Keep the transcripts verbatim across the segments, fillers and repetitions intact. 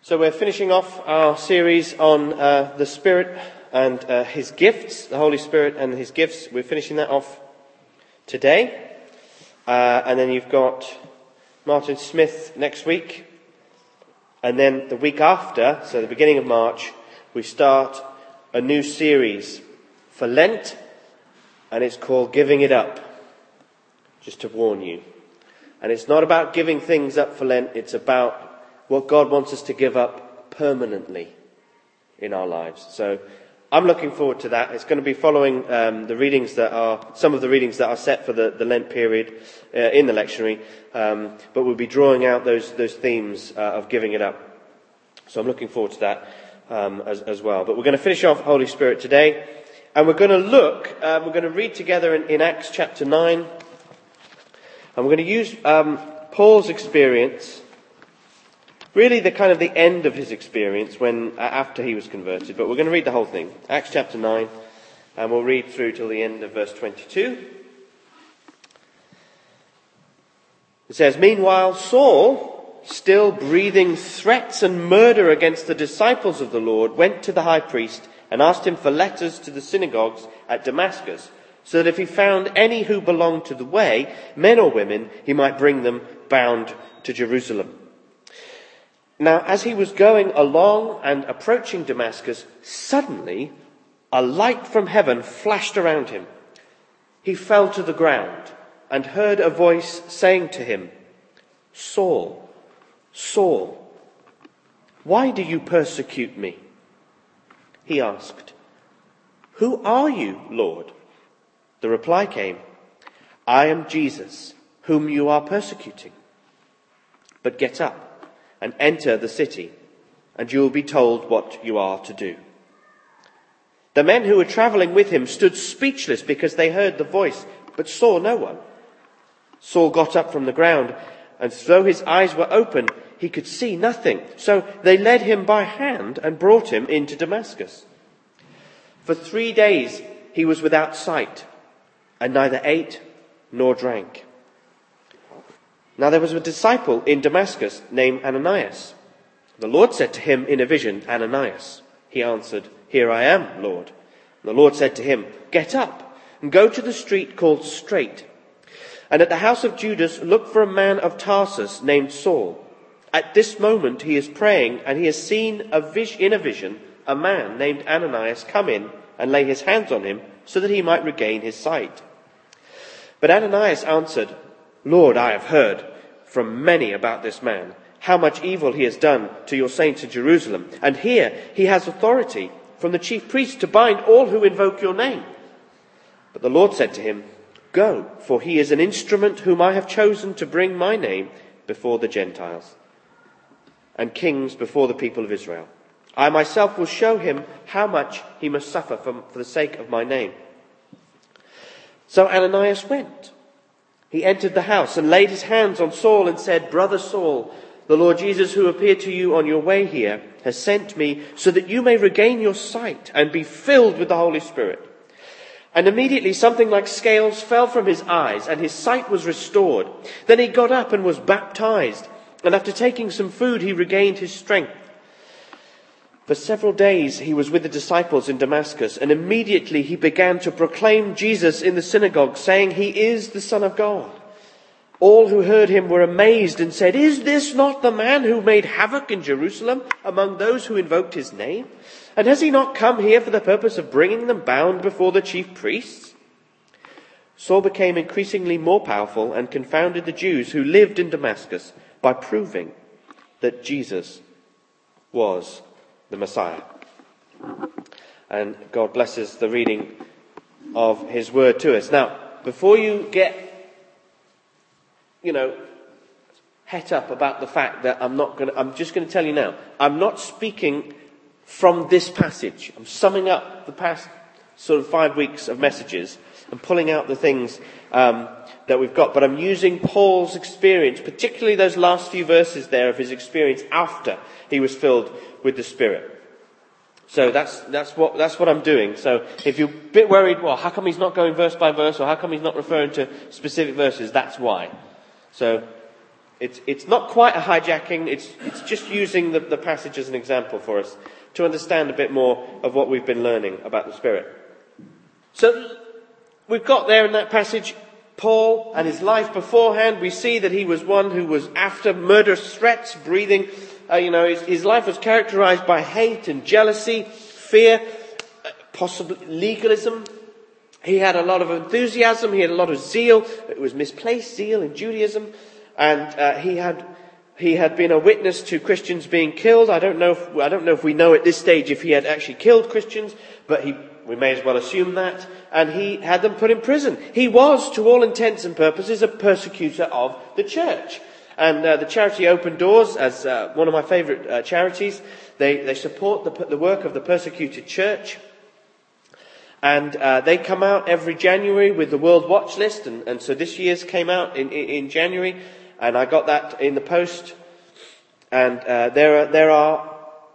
So we're finishing off our series on uh, the Spirit and uh, His gifts, the Holy Spirit and His gifts. We're finishing that off today. Uh, and then you've got Martin Smith next week. And then the week after, so the beginning of March, we start a new series for Lent. And it's called Giving It Up. Just to warn you. And it's not about giving things up for Lent. It's about what God wants us to give up permanently in our lives. So I'm looking forward to that. It's going to be following um, the readings that are, some of the readings that are set for the, the Lent period uh, in the lectionary. Um, but we'll be drawing out those those themes uh, of giving it up. So I'm looking forward to that um, as, as well. But we're going to finish off Holy Spirit today. And we're going to look, uh, we're going to read together in, in Acts chapter nine. And we're going to use um, Paul's experience. Really the kind of the end of his experience when after he was converted. But we're going to read the whole thing. Acts chapter nine. And we'll read through till the end of verse twenty-two. It says, "Meanwhile Saul, still breathing threats and murder against the disciples of the Lord, went to the high priest and asked him for letters to the synagogues at Damascus, so that if he found any who belonged to the way, men or women, he might bring them bound to Jerusalem. Now, as he was going along and approaching Damascus, suddenly a light from heaven flashed around him. He fell to the ground and heard a voice saying to him, 'Saul, Saul, why do you persecute me?' He asked, 'Who are you, Lord?' The reply came, 'I am Jesus, whom you are persecuting. But get up and enter the city, and you will be told what you are to do.' The men who were travelling with him stood speechless because they heard the voice, but saw no one. Saul got up from the ground, and though his eyes were open, he could see nothing. So they led him by hand and brought him into Damascus. For three days he was without sight, and neither ate nor drank. Now there was a disciple in Damascus named Ananias. The Lord said to him in a vision, 'Ananias.' He answered, 'Here I am, Lord.' And the Lord said to him, 'Get up and go to the street called Straight, and at the house of Judas look for a man of Tarsus named Saul. At this moment he is praying, and he has seen a vis- in a vision a man named Ananias come in and lay his hands on him so that he might regain his sight.' But Ananias answered, 'Lord, I have heard from many about this man, how much evil he has done to your saints in Jerusalem. And here he has authority from the chief priest to bind all who invoke your name.' But the Lord said to him, 'Go, for he is an instrument whom I have chosen to bring my name before the Gentiles and kings before the people of Israel. I myself will show him how much he must suffer for, for the sake of my name.' So Ananias went. He entered the house and laid his hands on Saul and said, 'Brother Saul, the Lord Jesus who appeared to you on your way here has sent me so that you may regain your sight and be filled with the Holy Spirit.' And immediately something like scales fell from his eyes and his sight was restored. Then he got up and was baptized. And after taking some food, he regained his strength. For several days he was with the disciples in Damascus, and immediately he began to proclaim Jesus in the synagogue, saying, 'He is the Son of God.' All who heard him were amazed and said, 'Is this not the man who made havoc in Jerusalem among those who invoked his name? And has he not come here for the purpose of bringing them bound before the chief priests?' Saul became increasingly more powerful and confounded the Jews who lived in Damascus by proving that Jesus was the Messiah." And God blesses the reading of his word to us. Now, before you get, you know, het up about the fact that I'm not going to, I'm just going to tell you now, I'm not speaking from this passage. I'm summing up the past sort of five weeks of messages and pulling out the things um, that we've got. But I'm using Paul's experience, particularly those last few verses there of his experience after he was filled with the Spirit. So that's that's what that's what I'm doing. So if you're a bit worried, well, how come he's not going verse by verse, or how come he's not referring to specific verses? That's why. So It's, it's not quite a hijacking, it's, it's just using the, the passage as an example for us to understand a bit more of what we've been learning about the Spirit. So, we've got there in that passage Paul and his life beforehand. We see that he was one who was after murderous threats, breathing, uh, you know, his, his life was characterized by hate and jealousy, fear, possibly legalism. He had a lot of enthusiasm, he had a lot of zeal. It was misplaced zeal in Judaism. And uh, he had he had been a witness to Christians being killed. I don't know if, I don't know if we know at this stage if he had actually killed Christians, but he, we may as well assume that. And he had them put in prison. He was, to all intents and purposes, a persecutor of the church. And uh, the charity Open Doors, as uh, one of my favourite uh, charities, they, they support the, the work of the persecuted church. And uh, they come out every January with the World Watch List. And, and so this year's came out in, in, in January. And I got that in the post. And uh, there are, there are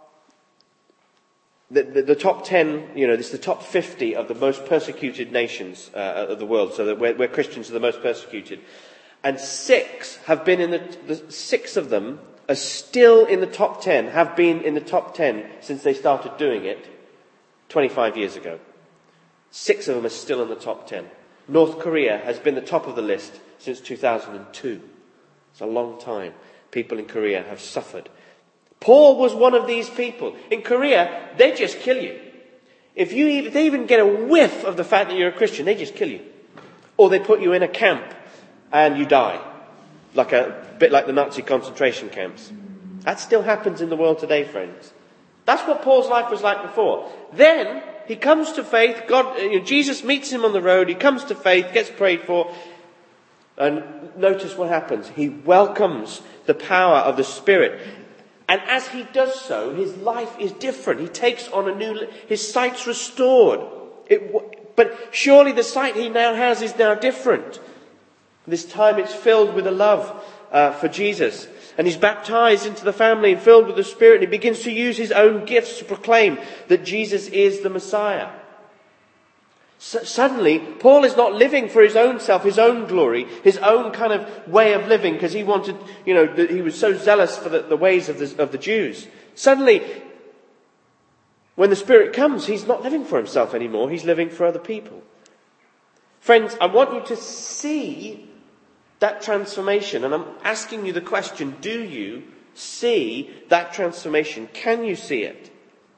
the, the, the top ten, you know, this is the top fifty of the most persecuted nations uh, of the world. So that where, where Christians are the most persecuted. And six have been in the, the, six of them are still in the top ten, have been in the top ten since they started doing it twenty-five years ago. Six of them are still in the top ten. North Korea has been the top of the list since two thousand two. It's a long time. People in Korea have suffered. Paul was one of these people. In Korea, they just kill you. If you even, if they even get a whiff of the fact that you're a Christian, they just kill you. Or they put you in a camp and you die. Like a bit like the Nazi concentration camps. That still happens in the world today, friends. That's what Paul's life was like before. Then he comes to faith. God, you know, Jesus meets him on the road. He comes to faith, gets prayed for. And notice what happens. He welcomes the power of the Spirit. And as he does so, his life is different. He takes on a new, his sight's restored. It, but surely the sight he now has is now different. This time it's filled with a love uh, for Jesus. And he's baptized into the family and filled with the Spirit. And he begins to use his own gifts to proclaim that Jesus is the Messiah. So suddenly, Paul is not living for his own self, his own glory, his own kind of way of living, because he wanted, you know, he was so zealous for the, the ways of the, of the Jews. Suddenly, when the Spirit comes, he's not living for himself anymore, he's living for other people. Friends, I want you to see that transformation, and I'm asking you the question, do you see that transformation? Can you see it?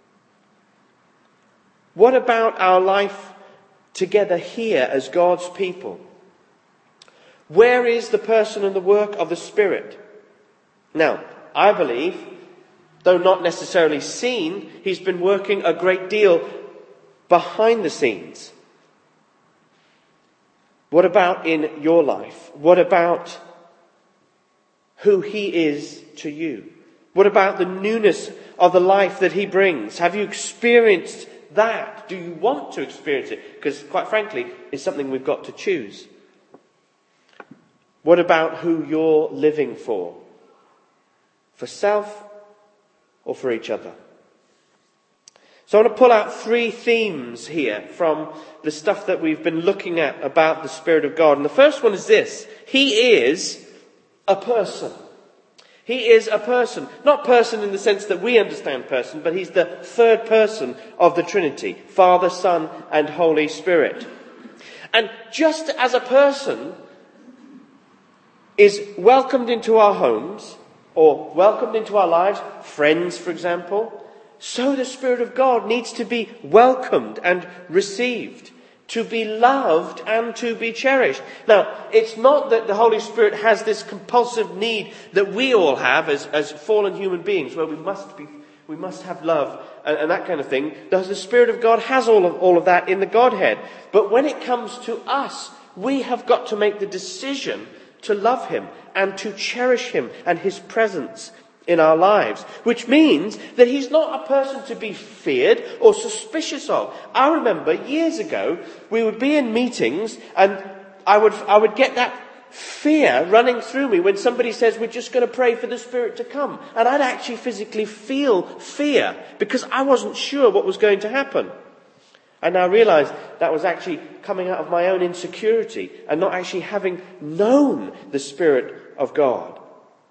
What about our life together here as God's people? Where is the person and the work of the Spirit? Now, I believe, though not necessarily seen, he's been working a great deal behind the scenes. What about in your life? What about who he is to you? What about the newness of the life that he brings? Have you experienced that? Do you want to experience it? Because quite frankly, it's something we've got to choose. What about who you're living for? For self or for each other? So I want to pull out three themes here from the stuff that we've been looking at about the Spirit of God. And the first one is this. He is a person. He is a person. Not person in the sense that we understand person, but he's the third person of the Trinity. Father, Son, and Holy Spirit. And just as a person is welcomed into our homes, or welcomed into our lives, friends, for example, so the Spirit of God needs to be welcomed and received, to be loved and to be cherished. Now, it's not that the Holy Spirit has this compulsive need that we all have as, as fallen human beings, where we must be, we must have love and, and that kind of thing. The Spirit of God has all of, all of that in the Godhead. But when it comes to us, we have got to make the decision to love him and to cherish him and his presence in our lives, which means that he's not a person to be feared or suspicious of. I remember years ago, we would be in meetings and I would, I would get that fear running through me when somebody says, we're just going to pray for the Spirit to come. And I'd actually physically feel fear because I wasn't sure what was going to happen. And I realised that was actually coming out of my own insecurity and not actually having known the Spirit of God.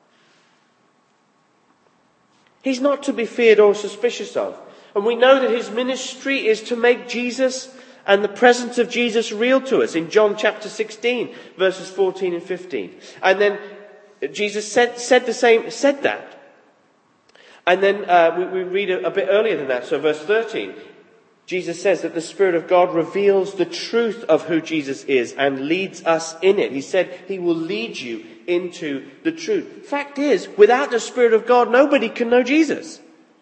He's not to be feared or suspicious of. And we know that his ministry is to make Jesus and the presence of Jesus real to us in John chapter sixteen, verses fourteen and fifteen. And then Jesus said, said the same, said that. And then uh, we, we read a, a bit earlier than that, so verse thirteen. Jesus says that the Spirit of God reveals the truth of who Jesus is and leads us in it. He said he will lead you into the truth. Fact is, without the Spirit of God, nobody can know Jesus.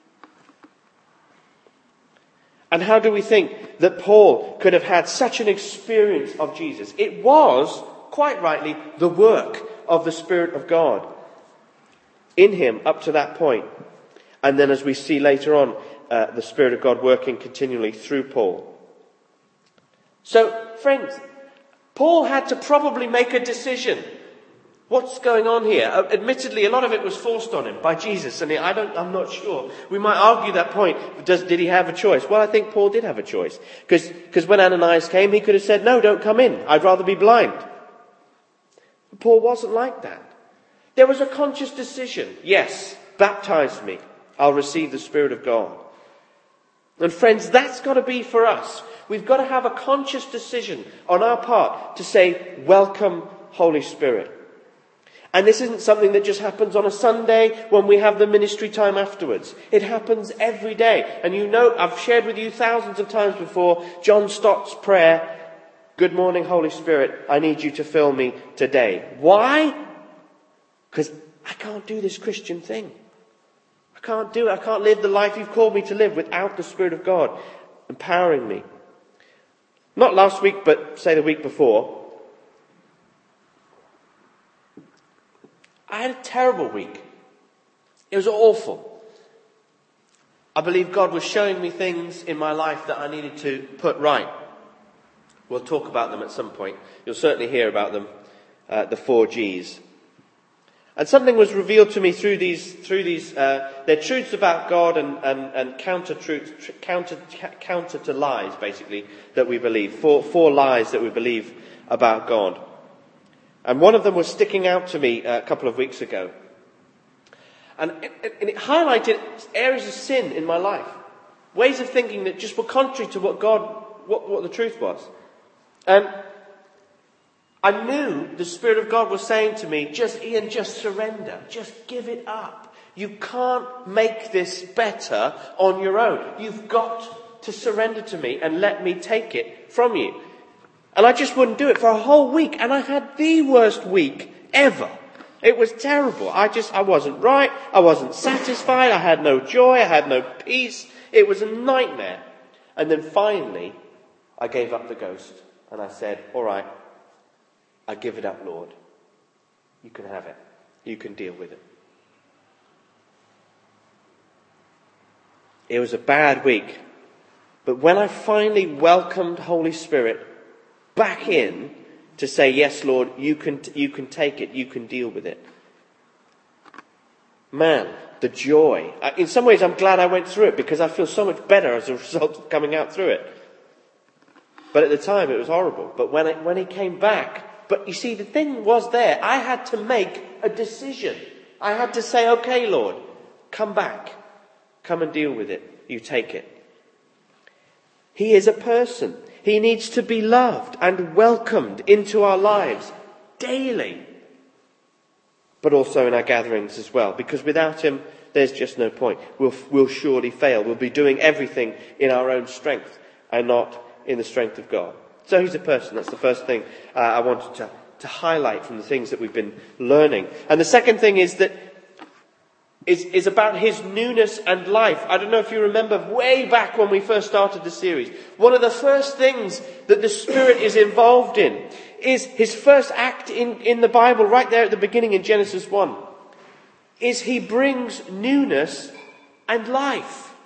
And how do we think that Paul could have had such an experience of Jesus? It was, quite rightly, the work of the Spirit of God in him up to that point. And then as we see later on, uh, the Spirit of God working continually through Paul. So, friends, Paul had to probably make a decision. What's going on here? Uh, admittedly, a lot of it was forced on him by Jesus, and I don't, I'm not sure. We might argue that point. Does, did he have a choice? Well, I think Paul did have a choice. Because because when Ananias came, he could have said, no, don't come in. I'd rather be blind. But Paul wasn't like that. There was a conscious decision. Yes, baptize me. I'll receive the Spirit of God. And friends, that's got to be for us. We've got to have a conscious decision on our part to say, welcome, Holy Spirit. And this isn't something that just happens on a Sunday when we have the ministry time afterwards. It happens every day. And you know, I've shared with you thousands of times before, John Stott's prayer, good morning, Holy Spirit, I need you to fill me today. Why? Because I can't do this Christian thing. I can't do it. I can't live the life you've called me to live without the Spirit of God empowering me. Not last week, but say the week before. I had a terrible week. It was awful. I believe God was showing me things in my life that I needed to put right. We'll talk about them at some point. You'll certainly hear about them, uh, the four G's. And something was revealed to me through these, through these, uh, they're truths about God and, and, and counter truths, tr- counter, counter to lies, basically, that we believe. Four, four lies that we believe about God. And one of them was sticking out to me a couple of weeks ago. And it, and it highlighted areas of sin in my life. Ways of thinking that just were contrary to what God, what, what the truth was. And I knew the Spirit of God was saying to me, just, Ian, just surrender. Just give it up. You can't make this better on your own. You've got to surrender to me and let me take it from you. And I just wouldn't do it for a whole week. And I had the worst week ever. It was terrible. I just, I wasn't right. I wasn't satisfied. I had no joy. I had no peace. It was a nightmare. And then finally, I gave up the ghost. And I said, all right. I give it up, Lord. You can have it. You can deal with it. It was a bad week. But when I finally welcomed Holy Spirit back in to say, yes, Lord, you can, you can take it. You can deal with it. Man, the joy. In some ways, I'm glad I went through it because I feel so much better as a result of coming out through it. But at the time, it was horrible. But when it, when he came back, but you see, the thing was there. I had to make a decision. I had to say, okay, Lord, come back. Come and deal with it. You take it. He is a person. He needs to be loved and welcomed into our lives daily. But also in our gatherings as well. Because without him, there's just no point. We'll, we'll surely fail. We'll be doing everything in our own strength and not in the strength of God. So he's a person. That's the first thing uh, I wanted to, to highlight from the things that we've been learning. And the second thing is that is, is about his newness and life. I don't know if you remember way back when we first started the series. One of the first things that the Spirit is involved in is his first act in, in the Bible, right there at the beginning in Genesis one, is he brings newness and life.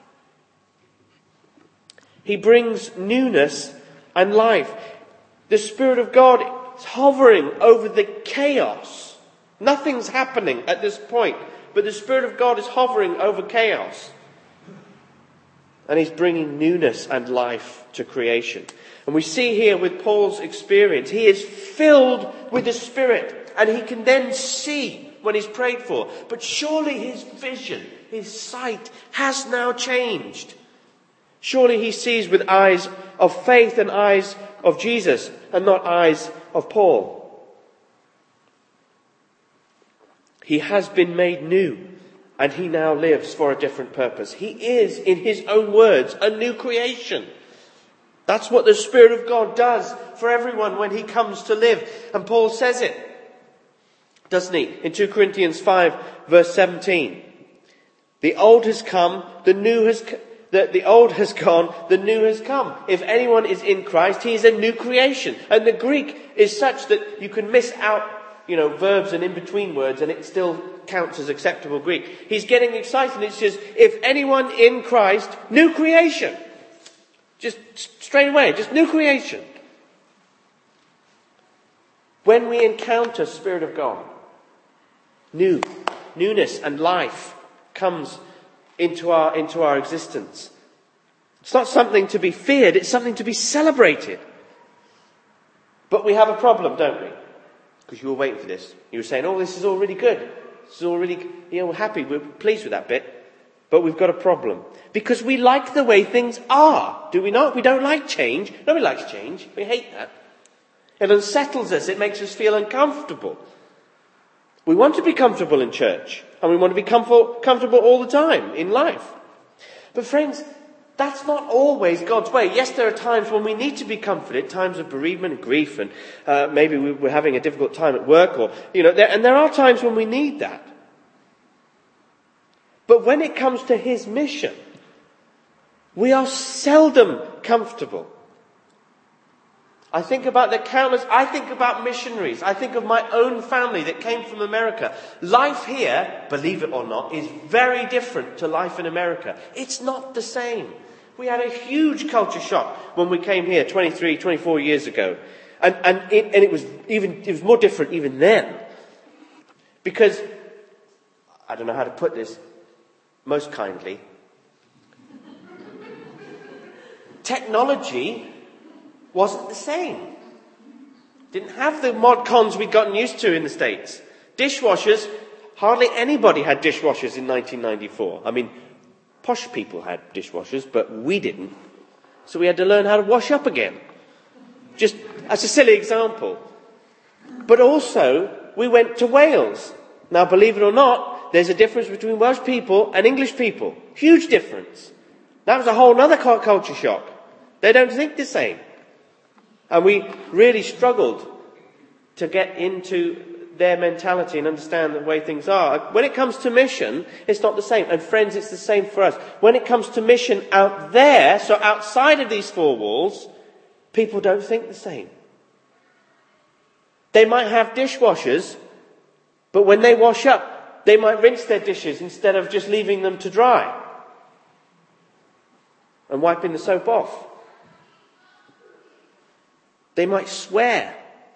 He brings newness and life. The Spirit of God is hovering over the chaos. Nothing's happening at this point, but the Spirit of God is hovering over chaos. And he's bringing newness and life to creation. And we see here with Paul's experience, he is filled with the Spirit, and he can then see when he's prayed for. But surely his vision, His sight has now changed. Surely he sees with eyes of faith and eyes of Jesus and not eyes of Paul. He has been made new and he now lives for a different purpose. He is, in his own words, a new creation. That's what the Spirit of God does for everyone when he comes to live. And Paul says it, doesn't he? In two Corinthians five verse seventeen. The old has come, the new has come. The, the old has gone, the new has come. If anyone is in Christ, he is a new creation. And the Greek is such that you can miss out, you know, verbs and in-between words and it still counts as acceptable Greek. He's getting excited. It says, if anyone in Christ, new creation. Just straight away, just new creation. When we encounter Spirit of God, new, newness and life comes into our, into our existence. It's not something to be feared, it's something to be celebrated. But we have a problem, don't we? Because you were waiting for this. You were saying, oh, this is all really good. This is all really, you know, we're happy, we're pleased with that bit. But we've got a problem. Because we like the way things are, do we not? We don't like change. Nobody likes change. We hate that. It unsettles us. It makes us feel uncomfortable. We want to be comfortable in church. And we want to be comfort, comfortable all the time in life. But friends, that's not always God's way. Yes, there are times when we need to be comforted, times of bereavement and grief, and uh, maybe we're having a difficult time at work, or, you know, there, and there are times when we need that. But when it comes to his mission, we are seldom comfortable. I think about the countless, I think about missionaries. I think of my own family that came from America. Life here, believe it or not, is very different to life in America. It's not the same. We had a huge culture shock when we came here twenty-three, twenty-four years ago. And, and, it, and it was even, it was more different even then. Because, I don't know how to put this most kindly, technology wasn't the same. Didn't have the mod cons we'd gotten used to in the States. Dishwashers, hardly anybody had dishwashers in nineteen ninety-four. I mean, posh people had dishwashers, but we didn't. So we had to learn how to wash up again. Just as a silly example. But also, we went to Wales. Now, believe it or not, there's a difference between Welsh people and English people. Huge difference. That was a whole other culture shock. They don't think the same. And we really struggled to get into their mentality and understand the way things are. When it comes to mission, it's not the same. And friends, it's the same for us. When it comes to mission out there, so outside of these four walls, people don't think the same. They might have dishwashers, but when they wash up, they might rinse their dishes instead of just leaving them to dry and wiping the soap off. They might swear.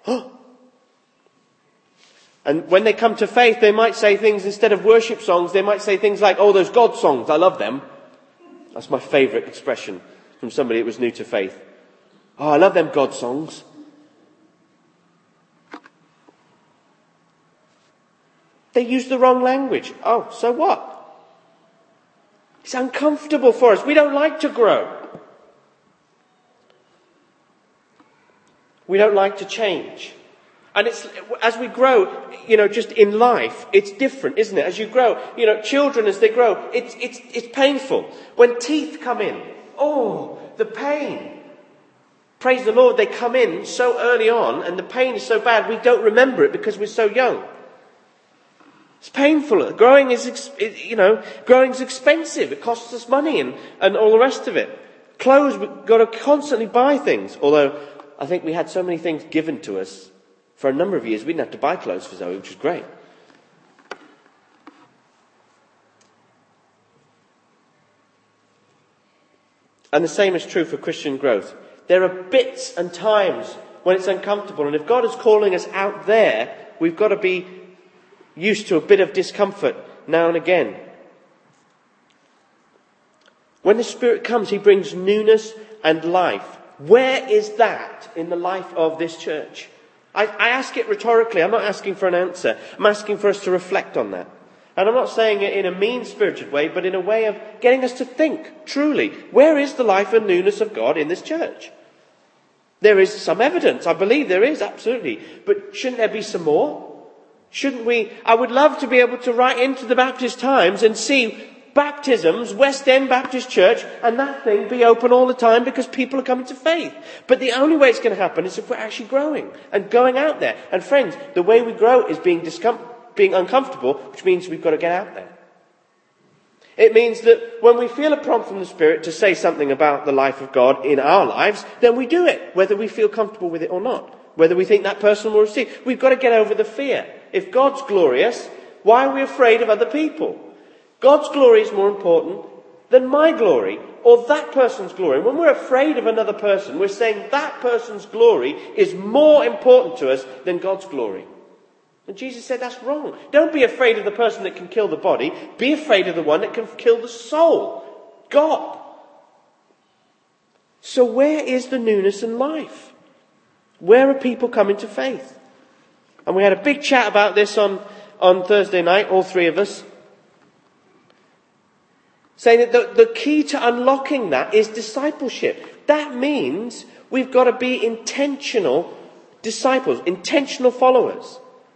And when they come to faith, they might say things, instead of worship songs, they might say things like, oh, those God songs, I love them. That's my favourite expression from somebody that was new to faith. Oh, I love them God songs. They use the wrong language. Oh, so what? It's uncomfortable for us. We don't like to grow. We don't like to change. And it's, as we grow, you know, just in life, it's different, isn't it? As you grow, you know, children as they grow, it's, it's, it's painful. When teeth come in, oh, the pain. Praise the Lord, they come in so early on and the pain is so bad we don't remember it because we're so young. It's painful. Growing is, you know, growing is expensive. It costs us money and, and all the rest of it. Clothes, we've got to constantly buy things. Although, I think we had so many things given to us for a number of years, we didn't have to buy clothes for Zoe, which is great. And the same is true for Christian growth. There are bits and times when it's uncomfortable, and if God is calling us out there, we've got to be used to a bit of discomfort now and again. When the Spirit comes, he brings newness and life. Where is that in the life of this church? I, I ask it rhetorically. I'm not asking for an answer. I'm asking for us to reflect on that. And I'm not saying it in a mean-spirited way, but in a way of getting us to think, truly, where is the life and newness of God in this church? There is some evidence. I believe there is, absolutely. But shouldn't there be some more? Shouldn't we? I would love to be able to write into the Baptist Times and see baptisms, West End Baptist Church, and that thing be open all the time because people are coming to faith. But the only way it's going to happen is if we're actually growing and going out there. And friends, the way we grow is being discom- being uncomfortable, which means we've got to get out there. It means that when we feel a prompt from the Spirit to say something about the life of God in our lives, then we do it, whether we feel comfortable with it or not. Whether we think that person will receive. We've got to get over the fear. If God's glorious, why are we afraid of other people? God's glory is more important than my glory or that person's glory. When we're afraid of another person, we're saying that person's glory is more important to us than God's glory. And Jesus said that's wrong. Don't be afraid of the person that can kill the body. Be afraid of the one that can kill the soul. God. So where is the newness in life? Where are people coming to faith? And we had a big chat about this on, on Thursday night, all three of us. Saying that the, the key to unlocking that is discipleship. That means we've got to be intentional disciples, intentional followers.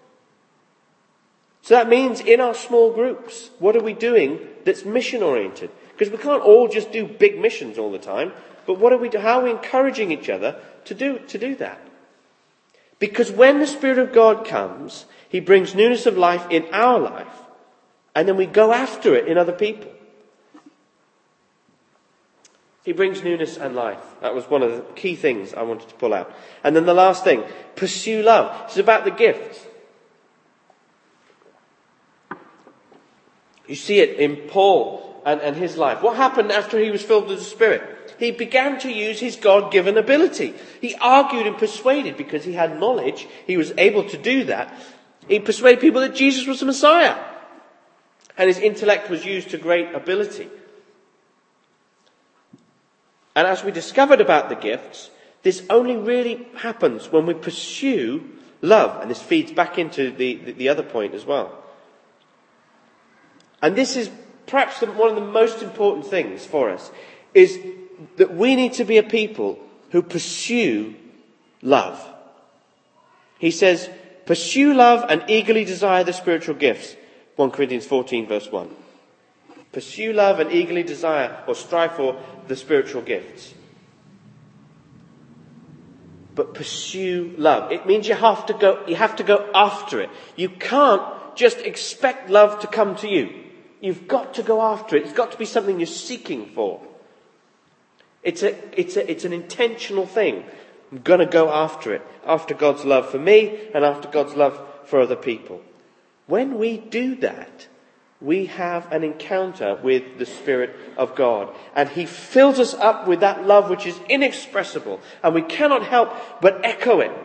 So that means in our small groups, what are we doing that's mission oriented? Because we can't all just do big missions all the time. But what are we do? How are we encouraging each other to do, to do that? Because when the Spirit of God comes, He brings newness of life in our life. And then we go after it in other people. He brings newness and life. That was one of the key things I wanted to pull out. And then the last thing, pursue love. It's about the gifts. You see it in Paul and, and his life. What happened after he was filled with the Spirit? He began to use his God-given ability. He argued and persuaded because he had knowledge. He was able to do that. He persuaded people that Jesus was the Messiah. And his intellect was used to great ability. And as we discovered about the gifts, this only really happens when we pursue love. And this feeds back into the, the, the other point as well. And this is perhaps the, one of the most important things for us, is that we need to be a people who pursue love. He says, pursue love and eagerly desire the spiritual gifts. First Corinthians fourteen verse one. Pursue love and eagerly desire or strive for the spiritual gifts. But pursue love. It means you have to go, you have to go after it. You can't just expect love to come to you. You've got to go after it. It's got to be something you're seeking for. It's a, it's a, it's an intentional thing. I'm going to go after it. After God's love for me and after God's love for other people. When we do that, we have an encounter with the Spirit of God. And He fills us up with that love which is inexpressible. And we cannot help but echo it.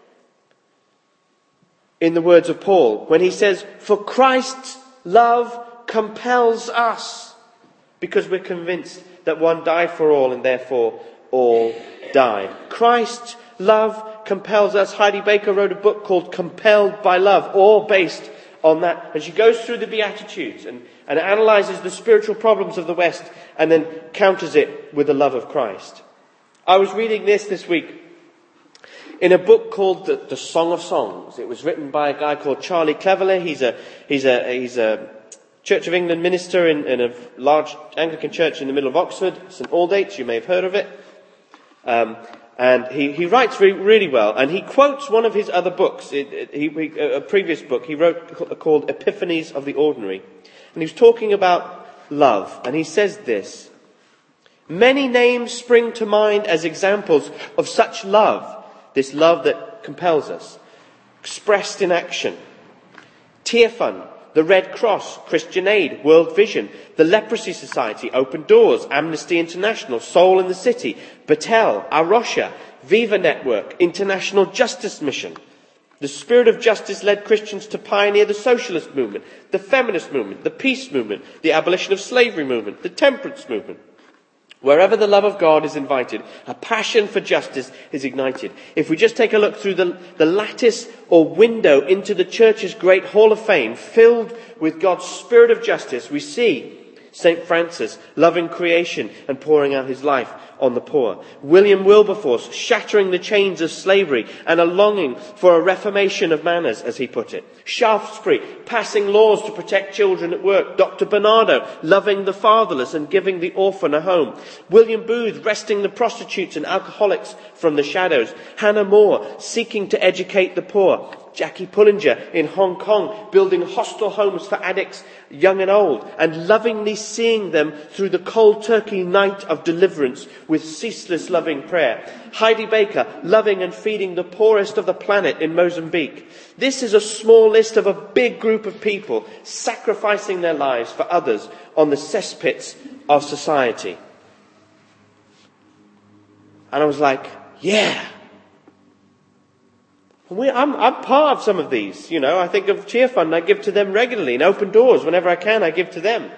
In the words of Paul, when he says, for Christ's love compels us. Because we're convinced that one died for all and therefore all died. Christ's love compels us. Heidi Baker wrote a book called Compelled by Love, all based on that. And she goes through the Beatitudes and, and analyzes the spiritual problems of the West and then counters it with the love of Christ. I was reading this this week in a book called The, the Song of Songs. It was written by a guy called Charlie Cleverly. He's a, he's a, he's a Church of England minister in, in a large Anglican church in the middle of Oxford, St Aldate's. You may have heard of it. Um, and he, he writes really, really well. And he quotes one of his other books, it, it, he, a previous book he wrote called Epiphanies of the Ordinary. And he was talking about love. And he says this: many names spring to mind as examples of such love, this love that compels us, expressed in action. Tear Fund, the Red Cross, Christian Aid, World Vision, the Leprosy Society, Open Doors, Amnesty International, Soul in the City, Battelle, Arosha, Viva Network, International Justice Mission. The Spirit of Justice led Christians to pioneer the socialist movement, the feminist movement, the peace movement, the abolition of slavery movement, the temperance movement. Wherever the love of God is invited, a passion for justice is ignited. If we just take a look through the, the lattice or window into the church's great hall of fame, filled with God's spirit of justice, we see Saint Francis loving creation and pouring out his life on the poor. William Wilberforce shattering the chains of slavery and a longing for a reformation of manners, as he put it. Shaftesbury passing laws to protect children at work. Doctor Bernardo loving the fatherless and giving the orphan a home. William Booth wresting the prostitutes and alcoholics from the shadows. Hannah More seeking to educate the poor. Jackie Pullinger in Hong Kong building hostel homes for addicts, young and old, and lovingly seeing them through the cold turkey night of deliverance with ceaseless loving prayer. Heidi Baker loving and feeding the poorest of the planet in Mozambique. This is a small list of a big group of people sacrificing their lives for others on the cesspits of society. And I was like, yeah. We, I'm, I'm part of some of these, you know. I think of Cheer Fund, I give to them regularly. And Open Doors, whenever I can, I give to them.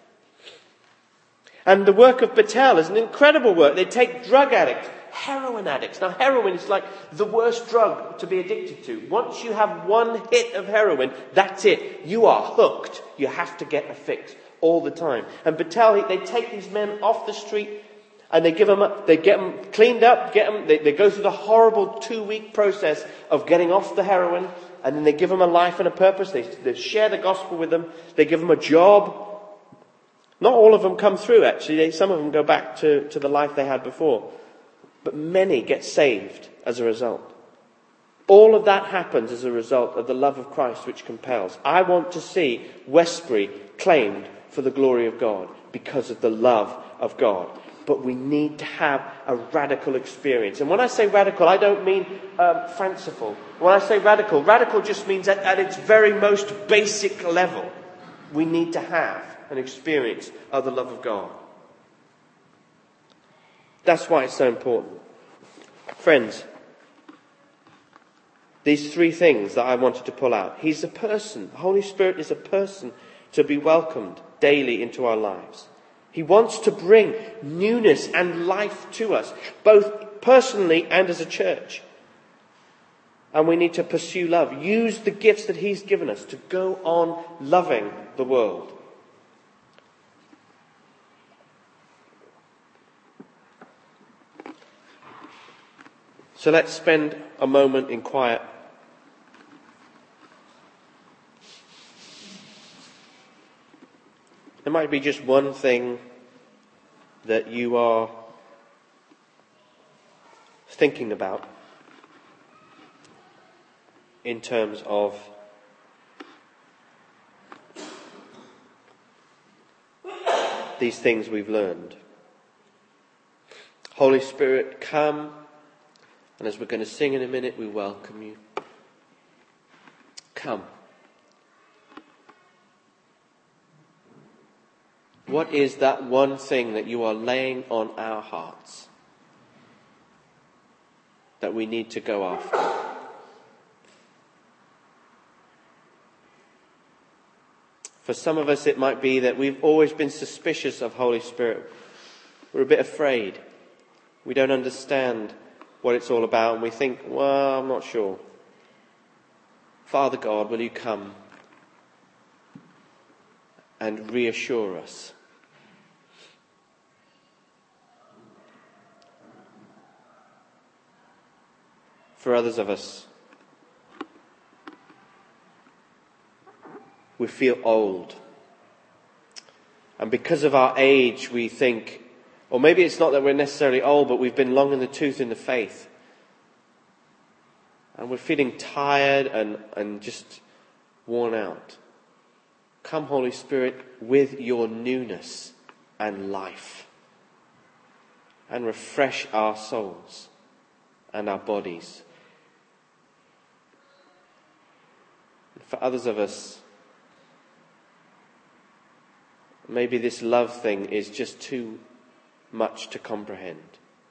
And the work of Battelle is an incredible work. They take drug addicts, heroin addicts. Now, heroin is like the worst drug to be addicted to. Once you have one hit of heroin, that's it. You are hooked. You have to get a fix all the time. And Battelle, they take these men off the street, and they give them, up, they get them cleaned up, get them, they, they go through the horrible two-week process of getting off the heroin, and then they give them a life and a purpose. They, they share the gospel with them. They give them a job. Not all of them come through, actually. They, some of them go back to, to the life they had before. But many get saved as a result. All of that happens as a result of the love of Christ which compels. I want to see Westbury claimed for the glory of God because of the love of God. But we need to have a radical experience. And when I say radical, I don't mean um, fanciful. When I say radical, radical just means at, at its very most basic level, we need to have an experience of the love of God. That's why it's so important. Friends, these three things that I wanted to pull out. He's a person. The Holy Spirit is a person to be welcomed daily into our lives. He wants to bring newness and life to us, both personally and as a church. And we need to pursue love. Use the gifts that He's given us to go on loving the world. So let's spend a moment in quiet. There might be just one thing that you are thinking about in terms of these things we've learned. Holy Spirit, come, and as we're going to sing in a minute, we welcome you. Come. What is that one thing that you are laying on our hearts that we need to go after? For some of us, it might be that we've always been suspicious of Holy Spirit. We're a bit afraid. We don't understand what it's all about, and we think, well, I'm not sure. Father God, will you come and reassure us? For others of us, we feel old. And because of our age, we think, or maybe it's not that we're necessarily old, but we've been long in the tooth in the faith. And we're feeling tired and, and just worn out. Come, Holy Spirit, with your newness and life. And refresh our souls and our bodies. For others of us, maybe this love thing is just too much to comprehend.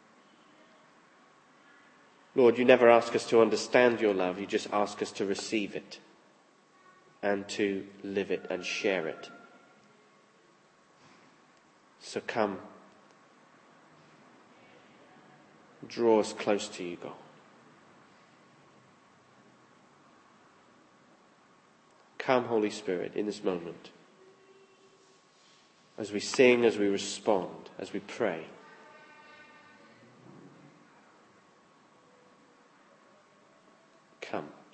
Lord, you never ask us to understand your love. You just ask us to receive it and to live it and share it. So come draw us close to you, God. Come, Holy Spirit, in this moment, as we sing, as we respond, as we pray. Come.